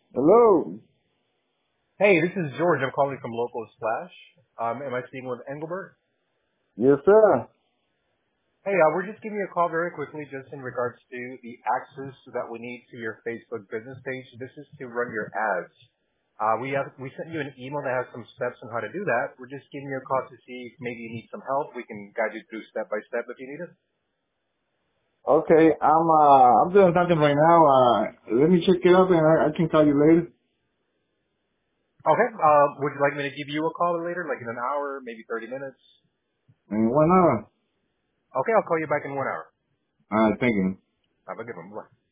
Hello. Hey, this is George. I'm calling from Local Splash. Am I speaking with Engelbert? Yes, sir. Hey, we're just giving you a call very quickly just in regards to the access that we need to your Facebook business page. This is to run your ads. We sent you an email that has some steps on how to do that. We're just giving you a call to see if maybe you need some help. We can guide you through step by step if you need it. Okay, I'm doing something right now. Let me check it up and I can call you later. Okay. Would you like me to give you a call later, like in an hour, maybe 30 minutes? In 1 hour. Okay, I'll call you back in 1 hour. Thank you. Have a good one. Bye.